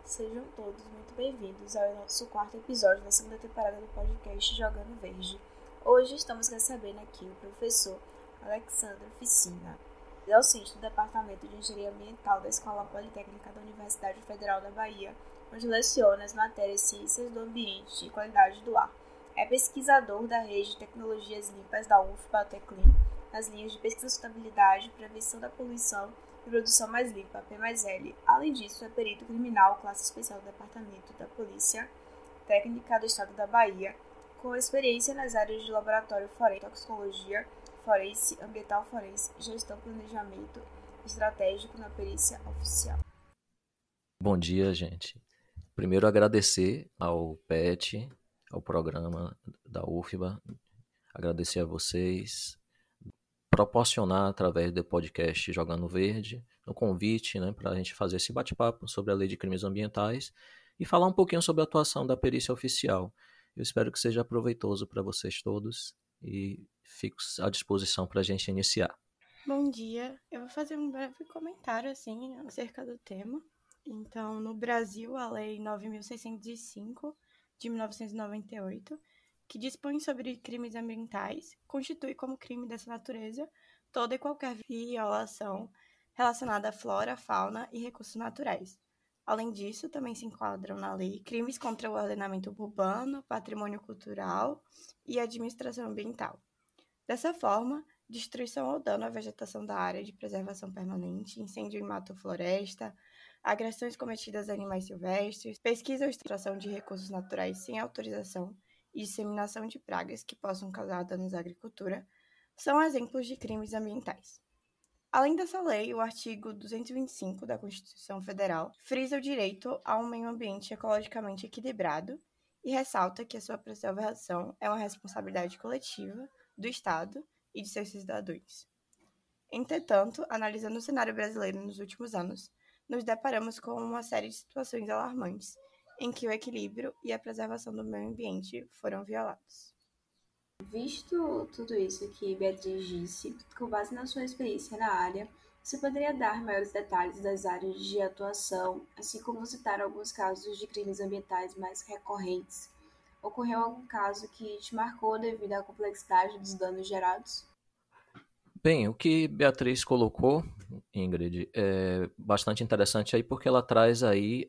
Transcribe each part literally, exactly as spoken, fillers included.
Sejam todos muito bem-vindos ao nosso quarto episódio da segunda temporada do podcast Jogando Verde. Hoje estamos recebendo aqui o professor Alexandre Ficina, docente do Departamento de Engenharia Ambiental da Escola Politécnica da Universidade Federal da Bahia, onde leciona as matérias Ciências do Ambiente e Qualidade do Ar. É pesquisador da Rede de Tecnologias Limpas da U F B A Teclim, nas linhas de pesquisa, sustentabilidade, prevenção da poluição e produção mais limpa, P mais L. Além disso, é perito criminal, classe especial do Departamento da Polícia Técnica do Estado da Bahia, com experiência nas áreas de laboratório forense, toxicologia forense, ambiental forense, gestão, planejamento estratégico na perícia oficial. Bom dia, gente. Primeiro agradecer ao P E T, ao programa da U F B A, agradecer a vocês, proporcionar através do podcast Jogando Verde, o convite, né, para a gente fazer esse bate-papo sobre a Lei de Crimes Ambientais e falar um pouquinho sobre a atuação da perícia oficial. Eu espero que seja proveitoso para vocês todos e fico à disposição para a gente iniciar. Bom dia, eu vou fazer um breve comentário assim acerca do tema. Então, no Brasil, a Lei nove mil seiscentos e cinco, de mil novecentos e noventa e oito, que dispõe sobre crimes ambientais, constitui como crime dessa natureza toda e qualquer violação relacionada à flora, fauna e recursos naturais. Além disso, também se enquadram na lei crimes contra o ordenamento urbano, patrimônio cultural e administração ambiental. Dessa forma, destruição ou dano à vegetação da área de preservação permanente, incêndio em mato-floresta, agressões cometidas a animais silvestres, pesquisa ou extração de recursos naturais sem autorização e disseminação de pragas que possam causar danos à agricultura, são exemplos de crimes ambientais. Além dessa lei, o artigo duzentos e vinte e cinco da Constituição Federal frisa o direito a um meio ambiente ecologicamente equilibrado e ressalta que a sua preservação é uma responsabilidade coletiva do Estado e de seus cidadãos. Entretanto, analisando o cenário brasileiro nos últimos anos, nos deparamos com uma série de situações alarmantes em que o equilíbrio e a preservação do meio ambiente foram violados. Visto tudo isso que Beatriz disse, com base na sua experiência na área, você poderia dar maiores detalhes das áreas de atuação, assim como citar alguns casos de crimes ambientais mais recorrentes? Ocorreu algum caso que te marcou devido à complexidade dos danos gerados? Bem, o que Beatriz colocou, Ingrid, é bastante interessante aí porque ela traz aí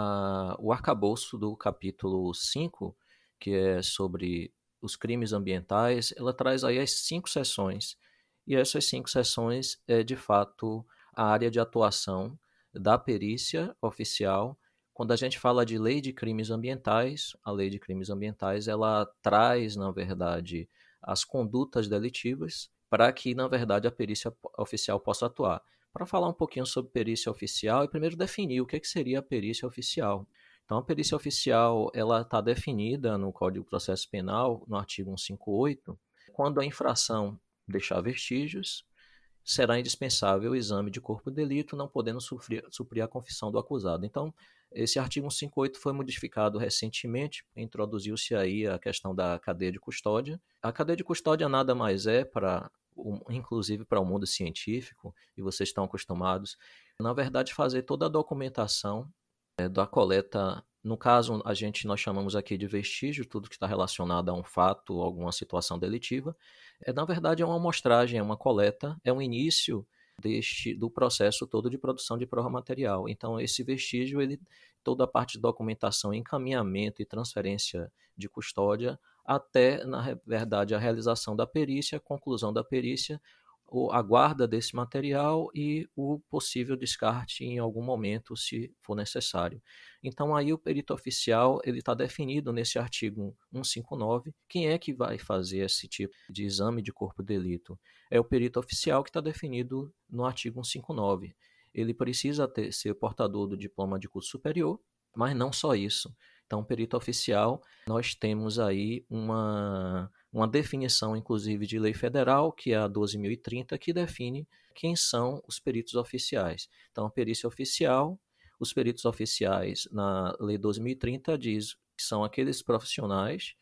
a, o arcabouço do capítulo cinco, que é sobre os crimes ambientais. Ela traz aí as cinco seções, e essas cinco seções é de fato a área de atuação da perícia oficial. Quando a gente fala de lei de crimes ambientais, a lei de crimes ambientais ela traz, na verdade, as condutas delitivas, para que, na verdade, a perícia oficial possa atuar. Para falar um pouquinho sobre perícia oficial, e primeiro definir o que, que seria a perícia oficial. Então, a perícia oficial ela está definida no Código de Processo Penal, no artigo cento e cinquenta e oito, quando a infração deixar vestígios, será indispensável o exame de corpo de delito, não podendo suprir, suprir a confissão do acusado. Então, esse artigo cento e cinquenta e oito foi modificado recentemente, introduziu-se aí a questão da cadeia de custódia. A cadeia de custódia nada mais é para, inclusive para o mundo científico, e vocês estão acostumados, na verdade, fazer toda a documentação é, da coleta. No caso, a gente nós chamamos aqui de vestígio, tudo que está relacionado a um fato, alguma situação delitiva. É, na verdade, é uma amostragem, é uma coleta, é um início deste, do processo todo de produção de prova material. Então, esse vestígio, ele, toda a parte de documentação, encaminhamento e transferência de custódia, até, na verdade, a realização da perícia, a conclusão da perícia, a guarda desse material e o possível descarte em algum momento, se for necessário. Então, aí o perito oficial ele está definido nesse artigo cento e cinquenta e nove. Quem é que vai fazer esse tipo de exame de corpo de delito? É o perito oficial que está definido no artigo cento e cinquenta e nove. Ele precisa ter, ser portador do diploma de curso superior, mas não só isso. Então, perito oficial, nós temos aí uma, uma definição, inclusive, de lei federal, que é a doze mil e trinta, que define quem são os peritos oficiais. Então, a perícia oficial, os peritos oficiais, na lei doze mil e trinta, diz que são aqueles profissionais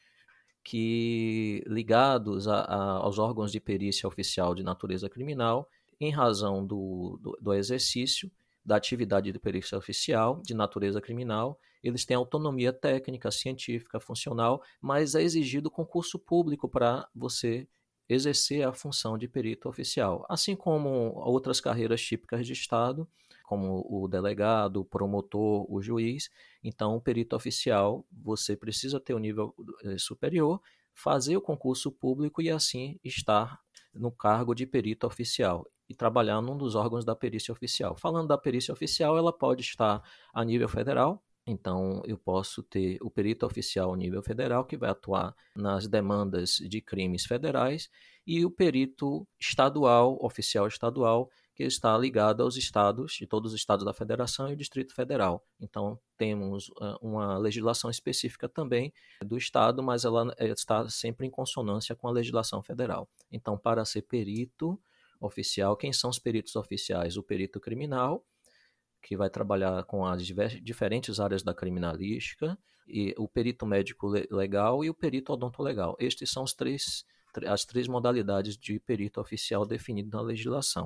que, ligados a, a, aos órgãos de perícia oficial de natureza criminal, em razão do, do, do exercício, da atividade de perícia oficial de natureza criminal. Eles têm autonomia técnica, científica, funcional, mas é exigido concurso público para você exercer a função de perito oficial, assim como outras carreiras típicas de Estado, como o delegado, o promotor, o juiz. Então, o perito oficial, você precisa ter um nível eh, superior, fazer o concurso público e assim estar no cargo de perito oficial e trabalhar num dos órgãos da perícia oficial. Falando da perícia oficial, ela pode estar a nível federal. Então, eu posso ter o perito oficial a nível federal, que vai atuar nas demandas de crimes federais, e o perito estadual, oficial estadual, que está ligado aos estados, de todos os estados da federação e o Distrito Federal. Então, temos uh, uma legislação específica também do estado, mas ela está sempre em consonância com a legislação federal. Então, para ser perito oficial, quem são os peritos oficiais? O perito criminal, que vai trabalhar com as diferentes áreas da criminalística, e o perito médico legal e o perito odontolegal. Estes são os três, as três modalidades de perito oficial definidas na legislação.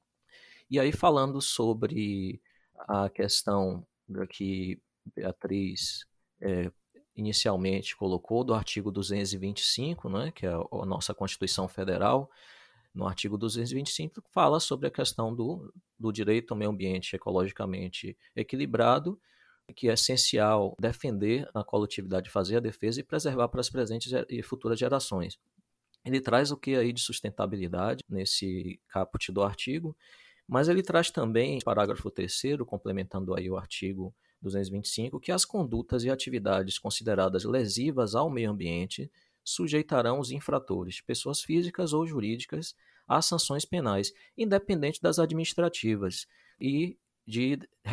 E aí, falando sobre a questão que Beatriz é, inicialmente colocou do artigo duzentos e vinte e cinco, né, que é a nossa Constituição Federal, no artigo duzentos e vinte e cinco, fala sobre a questão do, do direito ao meio ambiente ecologicamente equilibrado, que é essencial defender a coletividade, fazer a defesa e preservar para as presentes e futuras gerações. Ele traz o que aí de sustentabilidade nesse caput do artigo, mas ele traz também, parágrafo terceiro, complementando aí o artigo duzentos e vinte e cinco, que as condutas e atividades consideradas lesivas ao meio ambiente sujeitarão os infratores, pessoas físicas ou jurídicas, a sanções penais, independente das administrativas e de,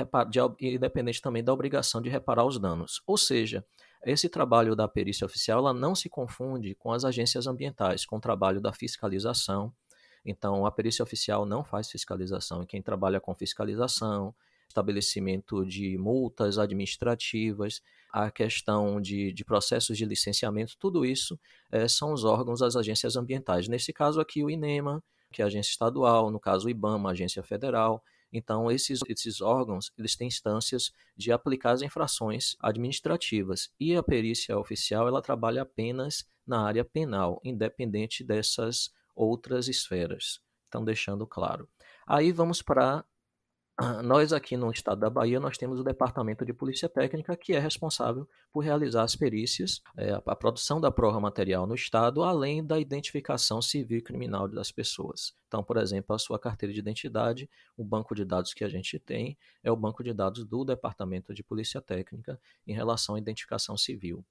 de, independente também da obrigação de reparar os danos. Ou seja, esse trabalho da perícia oficial ela não se confunde com as agências ambientais, com o trabalho da fiscalização. Então, a perícia oficial não faz fiscalização, e quem trabalha com fiscalização, estabelecimento de multas administrativas, a questão de, de processos de licenciamento, tudo isso é, são os órgãos das agências ambientais. Nesse caso aqui, o INEMA, que é a agência estadual, no caso o IBAMA, a agência federal. Então, esses, esses órgãos eles têm instâncias de aplicar as infrações administrativas. E a perícia oficial ela trabalha apenas na área penal, independente dessas outras esferas. Então, deixando claro. Aí vamos para... Nós aqui no estado da Bahia, nós temos o Departamento de Polícia Técnica, que é responsável por realizar as perícias, é, a produção da prova material no estado, além da identificação civil e criminal das pessoas. Então, por exemplo, a sua carteira de identidade, o banco de dados que a gente tem é o banco de dados do Departamento de Polícia Técnica em relação à identificação civil.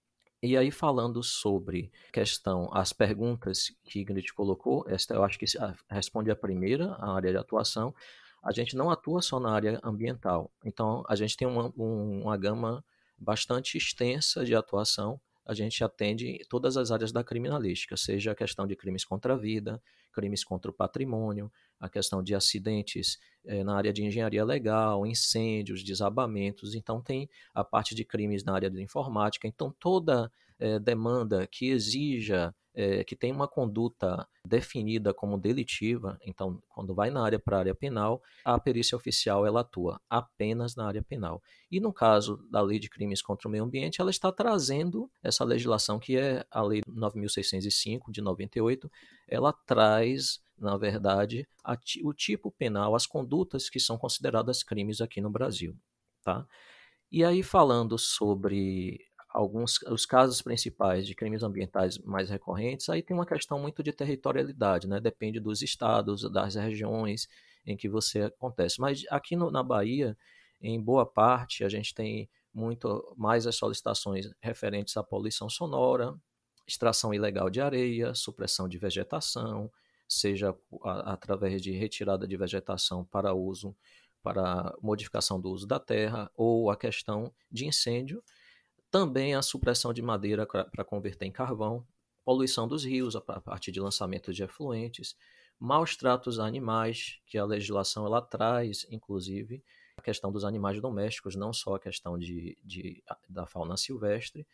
E aí, falando sobre questão, as perguntas que Ingrid colocou, esta eu acho que responde a primeira, a área de atuação. A gente não atua só na área ambiental. Então, a gente tem uma, uma gama bastante extensa de atuação. A gente atende todas as áreas da criminalística, seja a questão de crimes contra a vida, crimes contra o patrimônio, a questão de acidentes eh, na área de engenharia legal, incêndios, desabamentos. Então, tem a parte de crimes na área de informática. Então, toda eh, demanda que exija, eh, que tem uma conduta definida como delitiva, então, quando vai na área para a área penal, a perícia oficial ela atua apenas na área penal. E no caso da Lei de Crimes contra o Meio Ambiente, ela está trazendo essa legislação que é a Lei nove mil seiscentos e cinco, de noventa e oito, ela traz, na verdade, a, o tipo penal, as condutas que são consideradas crimes aqui no Brasil. Tá? E aí, falando sobre alguns os casos principais de crimes ambientais mais recorrentes, aí tem uma questão muito de territorialidade, né? Depende dos estados, das regiões em que você acontece. Mas aqui no, na Bahia, em boa parte, a gente tem muito mais as solicitações referentes à poluição sonora, extração ilegal de areia, supressão de vegetação, seja a, através de retirada de vegetação para uso, para modificação do uso da terra, ou a questão de incêndio, também a supressão de madeira para converter em carvão, poluição dos rios a partir de lançamento de efluentes, maus tratos a animais, que a legislação ela traz, inclusive, a questão dos animais domésticos, não só a questão de, de, da fauna silvestre,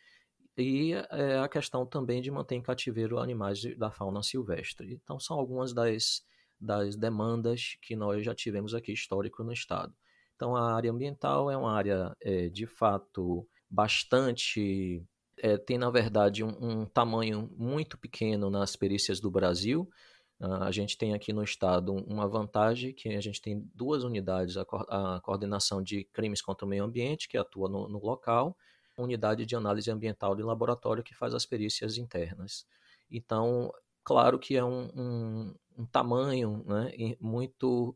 e é, a questão também de manter em cativeiro animais de, da fauna silvestre. Então, são algumas das, das demandas que nós já tivemos aqui histórico no estado. Então, a área ambiental é uma área, é, de fato, bastante... É, tem, na verdade, um, um tamanho muito pequeno nas perícias do Brasil. Uh, a gente tem aqui no estado uma vantagem, que a gente tem duas unidades, a, co a coordenação de crimes contra o meio ambiente, que atua no, no local, a unidade de análise ambiental de laboratório, que faz as perícias internas. Então, claro que é um, um, um tamanho, né, muito,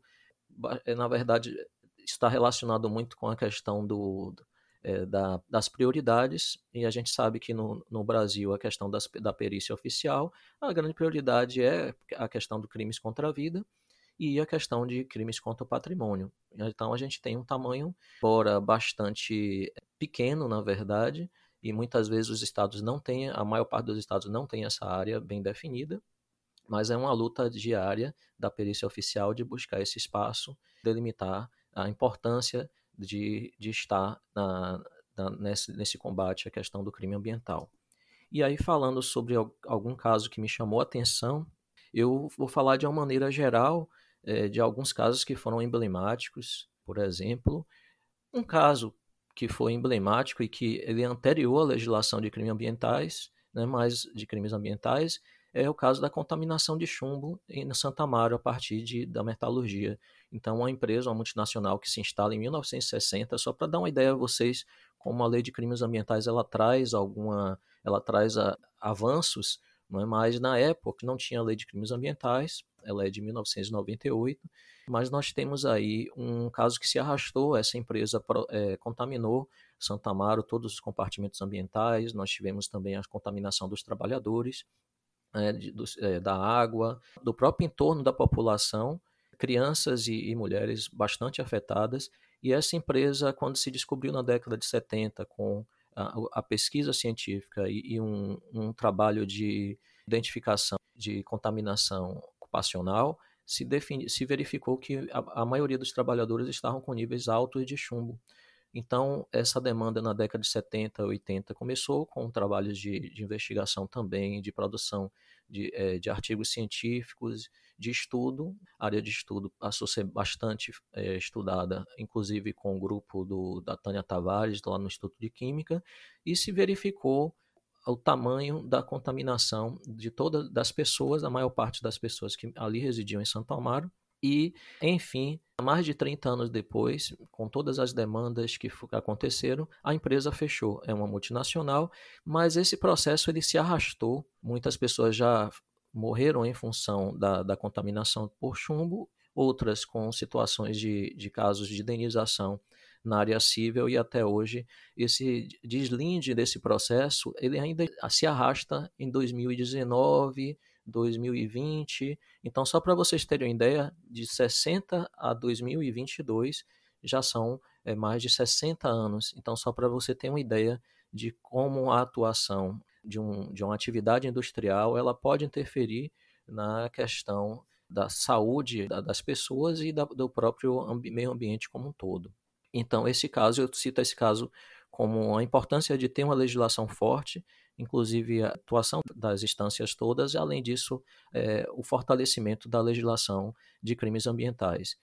na verdade, está relacionado muito com a questão do, é, da, das prioridades, e a gente sabe que no, no Brasil a questão das, da perícia oficial, a grande prioridade é a questão do crimes contra a vida e a questão de crimes contra o patrimônio. Então a gente tem um tamanho, embora bastante pequeno, na verdade, e muitas vezes os estados não têm, a maior parte dos estados não tem essa área bem definida, mas é uma luta diária da perícia oficial de buscar esse espaço, delimitar a importância de, de estar na, na, nesse, nesse combate à questão do crime ambiental. E aí, falando sobre algum caso que me chamou a atenção, eu vou falar de uma maneira geral é, de alguns casos que foram emblemáticos. Por exemplo, um caso que foi emblemático e que ele é anterior à legislação de crimes ambientais, né, mas de crimes ambientais, é o caso da contaminação de chumbo em Santa Amaro a partir de, da metalurgia. Então, uma empresa, uma multinacional que se instala em mil novecentos e sessenta, só para dar uma ideia a vocês, como a lei de crimes ambientais ela traz alguma, ela traz a, avanços, não é? Mas na época não tinha lei de crimes ambientais, ela é de mil novecentos e noventa e oito, mas nós temos aí um caso que se arrastou, essa empresa é, contaminou Santa Amaro, todos os compartimentos ambientais, nós tivemos também a contaminação dos trabalhadores, é, de, do, é, da água, do próprio entorno da população, crianças e, e mulheres bastante afetadas, e essa empresa, quando se descobriu na década de setenta com a, a pesquisa científica e, e um, um trabalho de identificação de contaminação ocupacional, se, defini, se verificou que a, a maioria dos trabalhadores estavam com níveis altos de chumbo. Então, essa demanda na década de setenta, oitenta começou com trabalhos de, de investigação também, de produção de, é, de artigos científicos, de estudo. A área de estudo passou a ser bastante é, estudada, inclusive com o grupo do, da Tânia Tavares, lá no Instituto de Química, e se verificou o tamanho da contaminação de todas das pessoas, a maior parte das pessoas que ali residiam em Santo Amaro. E, enfim, mais de trinta anos depois, com todas as demandas que aconteceram, a empresa fechou. É uma multinacional, mas esse processo ele se arrastou. Muitas pessoas já morreram em função da, da contaminação por chumbo, outras com situações de, de casos de indenização na área civil, e até hoje esse deslinde desse processo ele ainda se arrasta em dois mil e dezenove, dois mil e vinte. Então, só para vocês terem uma ideia, de sessenta a dois mil e vinte e dois já são é, mais de sessenta anos. Então, só para você ter uma ideia de como a atuação de, um, de uma atividade industrial ela pode interferir na questão da saúde das pessoas e da, do próprio meio ambiente como um todo. Então, esse caso, eu cito esse caso como a importância de ter uma legislação forte, inclusive a atuação das instâncias todas, e além disso, é, o fortalecimento da legislação de crimes ambientais.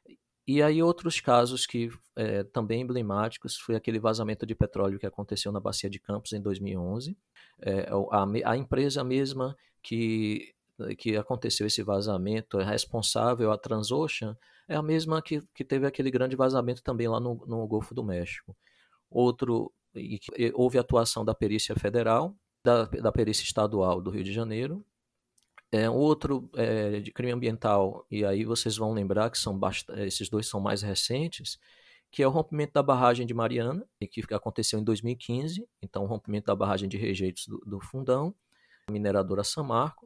E aí outros casos que é, também emblemáticos foi aquele vazamento de petróleo que aconteceu na Bacia de Campos em dois mil e onze. É, a, a empresa mesma que, que aconteceu esse vazamento, é responsável, a Transocean, é a mesma que, que teve aquele grande vazamento também lá no, no Golfo do México. Outro, e, e, houve atuação da Perícia Federal, da, da Perícia Estadual do Rio de Janeiro. É, outro é, de crime ambiental, e aí vocês vão lembrar que são esses dois são mais recentes, que é o rompimento da barragem de Mariana, que aconteceu em dois mil e quinze, então o rompimento da barragem de rejeitos do, do Fundão, a mineradora Samarco,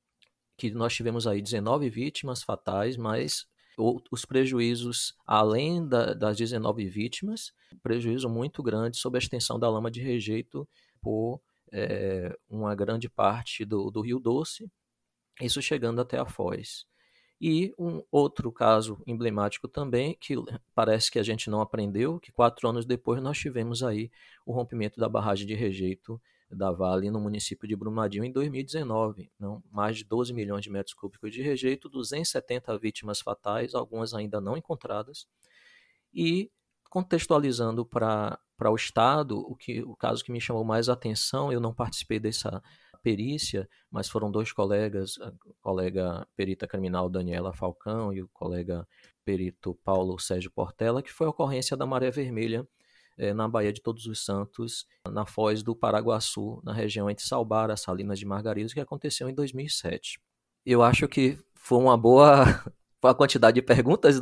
que nós tivemos aí dezenove vítimas fatais, mas os prejuízos, além da, das dezenove vítimas, prejuízo muito grande sobre a extensão da lama de rejeito por é, uma grande parte do, do Rio Doce, isso chegando até a Foz. E um outro caso emblemático também, que parece que a gente não aprendeu, que quatro anos depois nós tivemos aí o rompimento da barragem de rejeito da Vale no município de Brumadinho em dois mil e dezenove. Não, mais de doze milhões de metros cúbicos de rejeito, duzentas e setenta vítimas fatais, algumas ainda não encontradas. E contextualizando para para o Estado, o, que, o caso que me chamou mais a atenção, eu não participei dessa perícia, mas foram dois colegas, a colega perita criminal Daniela Falcão e o colega perito Paulo Sérgio Portela, que foi a ocorrência da Maré Vermelha eh, na Baía de Todos os Santos, na foz do Paraguaçu, na região entre Salbara, Salinas de Margaridos, que aconteceu em dois mil e sete. Eu acho que foi uma boa a quantidade de perguntas.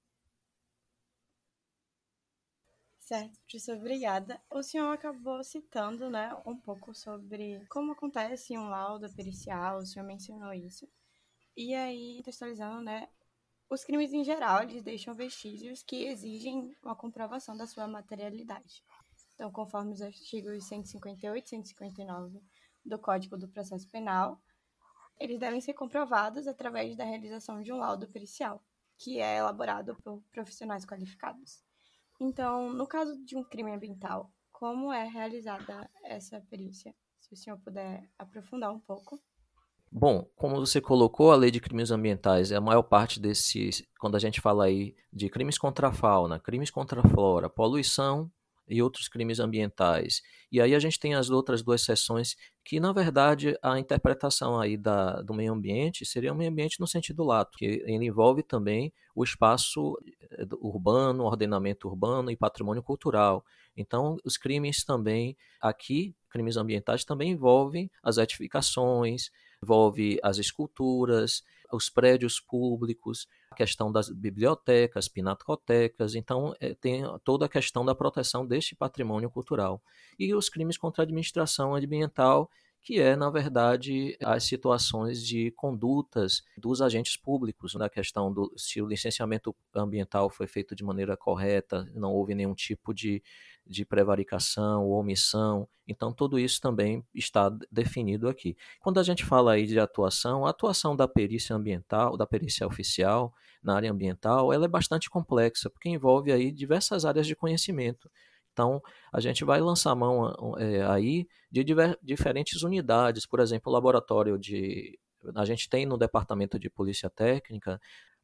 Certo, professor, obrigada. O senhor acabou citando, né, um pouco sobre como acontece um laudo pericial, o senhor mencionou isso. E aí, contextualizando, né, os crimes em geral, eles deixam vestígios que exigem uma comprovação da sua materialidade. Então, conforme os artigos cento e cinquenta e oito e cento e cinquenta e nove do Código do Processo Penal, eles devem ser comprovados através da realização de um laudo pericial, que é elaborado por profissionais qualificados. Então, no caso de um crime ambiental, como é realizada essa perícia? Se o senhor puder aprofundar um pouco. Bom, como você colocou, a lei de crimes ambientais é a maior parte desses, quando a gente fala aí de crimes contra a fauna, crimes contra a flora, poluição e outros crimes ambientais. E aí a gente tem as outras duas seções que, na verdade, a interpretação aí da, do meio ambiente seria o meio ambiente no sentido lato, que ele envolve também o espaço urbano, ordenamento urbano e patrimônio cultural. Então, os crimes também, aqui, crimes ambientais também envolvem as edificações, envolve as esculturas, os prédios públicos, a questão das bibliotecas, pinacotecas, então é, tem toda a questão da proteção deste patrimônio cultural. E os crimes contra a administração ambiental, que é, na verdade, as situações de condutas dos agentes públicos, na questão do se o licenciamento ambiental foi feito de maneira correta, não houve nenhum tipo de, de prevaricação ou omissão. Então, tudo isso também está definido aqui. Quando a gente fala aí de atuação, a atuação da perícia ambiental, da perícia oficial na área ambiental, ela é bastante complexa, porque envolve aí diversas áreas de conhecimento. Então, a gente vai lançar mão é, aí de diver, diferentes unidades, por exemplo, o laboratório de... A gente tem no Departamento de Polícia Técnica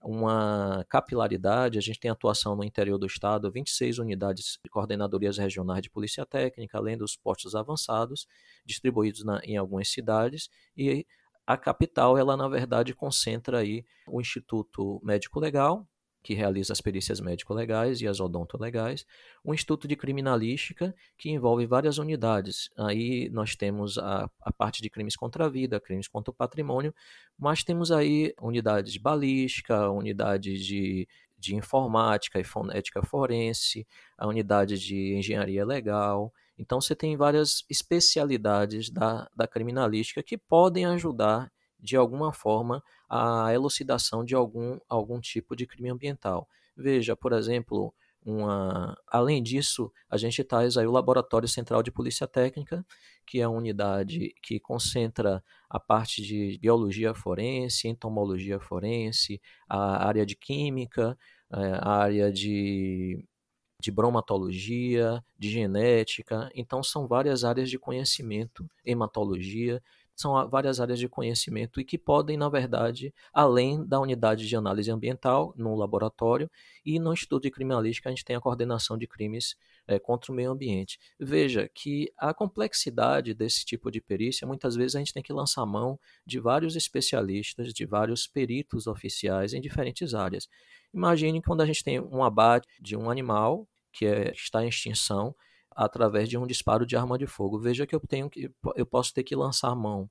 uma capilaridade, a gente tem atuação no interior do estado, vinte e seis unidades de coordenadorias regionais de polícia técnica, além dos postos avançados, distribuídos na, em algumas cidades, e a capital, ela na verdade concentra aí o Instituto Médico Legal, que realiza as perícias médico-legais e as odonto-legais, um instituto de criminalística que envolve várias unidades. Aí nós temos a, a parte de crimes contra a vida, crimes contra o patrimônio, mas temos aí unidades de balística, unidades de, de informática e fonética forense, a unidade de engenharia legal. Então você tem várias especialidades da, da criminalística que podem ajudar de alguma forma a elucidação de algum, algum tipo de crime ambiental. Veja, por exemplo, uma... além disso, a gente traz aí o Laboratório Central de Polícia Técnica, que é a unidade que concentra a parte de biologia forense, entomologia forense, a área de química, a área de de bromatologia, de genética. Então, são várias áreas de conhecimento, hematologia, são várias áreas de conhecimento e que podem, na verdade, além da unidade de análise ambiental no laboratório e no Instituto de Criminalística, a gente tem a coordenação de crimes é, contra o meio ambiente. Veja que a complexidade desse tipo de perícia, muitas vezes a gente tem que lançar mão de vários especialistas, de vários peritos oficiais em diferentes áreas. Imagine quando a gente tem um abate de um animal que é, está em extinção, através de um disparo de arma de fogo. Veja que eu tenho que eu posso ter que lançar mão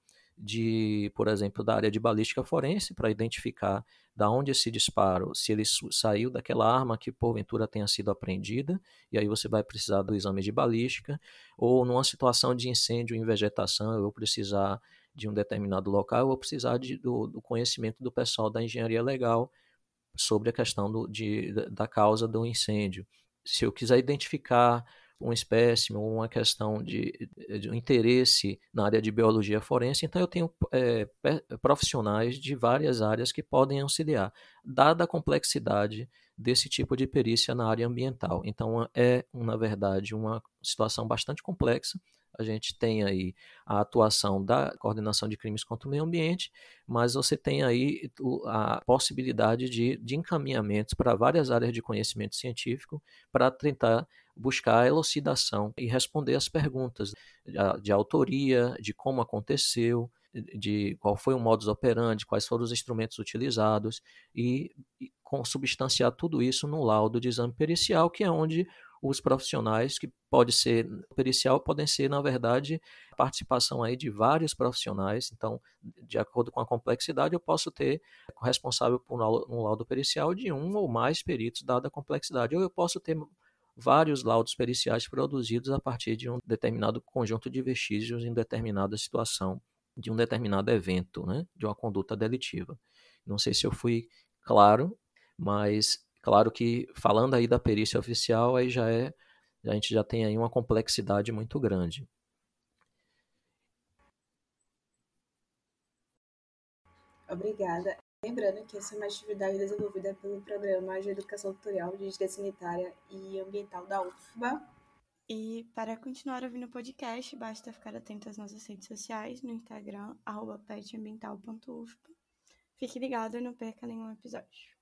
de, por exemplo, da área de balística forense para identificar da onde esse disparo, se ele saiu daquela arma que porventura tenha sido apreendida, e aí você vai precisar do exame de balística, ou numa situação de incêndio em vegetação, eu vou precisar de um determinado local, eu vou precisar de, do, do conhecimento do pessoal da engenharia legal sobre a questão do, de, da causa do incêndio. Se eu quiser identificar uma espécime ou uma questão de, de um interesse na área de biologia forense, então eu tenho é, profissionais de várias áreas que podem auxiliar, dada a complexidade desse tipo de perícia na área ambiental. Então é, na verdade, uma situação bastante complexa, a gente tem aí a atuação da coordenação de crimes contra o meio ambiente, mas você tem aí a possibilidade de, de encaminhamentos para várias áreas de conhecimento científico para tentar buscar a elucidação e responder as perguntas de, de autoria, de como aconteceu, de qual foi o modus operandi, quais foram os instrumentos utilizados e, e consubstanciar tudo isso no laudo de exame pericial, que é onde os profissionais, que pode ser pericial, podem ser, na verdade, participação aí de vários profissionais. Então, de acordo com a complexidade, eu posso ter responsável por um laudo pericial de um ou mais peritos, dada a complexidade. Ou eu posso ter vários laudos periciais produzidos a partir de um determinado conjunto de vestígios em determinada situação, de um determinado evento, né, de uma conduta delitiva. Não sei se eu fui claro, mas claro que falando aí da perícia oficial, aí já é, a gente já tem aí uma complexidade muito grande. Obrigada. Lembrando que essa é uma atividade desenvolvida pelo Programa de Educação Tutorial de Engenharia Sanitária e Ambiental da U F B A. E para continuar ouvindo o podcast, basta ficar atento às nossas redes sociais, no Instagram, arroba petambiental ponto u f b a. Fique ligado e não perca nenhum episódio.